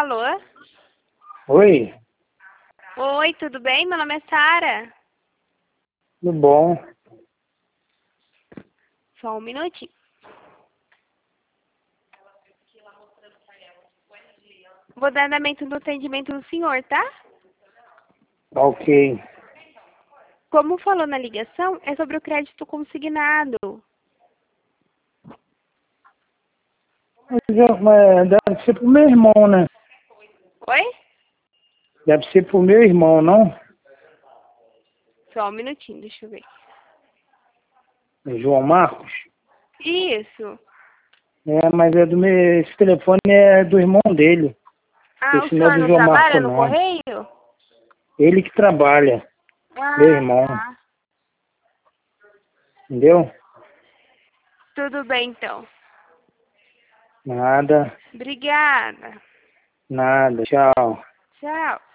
Alô? Oi, Oi, tudo bem? Meu nome é Sara. tudo bom? Só um minutinho. Vou dar andamento no atendimento do senhor, tá? Ok. Como falou na ligação, é sobre o crédito consignado. Mas deve ser pro meu irmão, né? Oi? Deve ser pro meu irmão, não? Só um minutinho, deixa eu ver. João Marcos? Isso. É, mas é do meu. Esse telefone é do irmão dele. Ah, o Esse não é senhor do não João trabalha Marcos, no não. correio? Ele que trabalha, meu Ah, irmão. tá. Entendeu? Tudo bem, então. Nada, Obrigada. nada. Tchau. Tchau.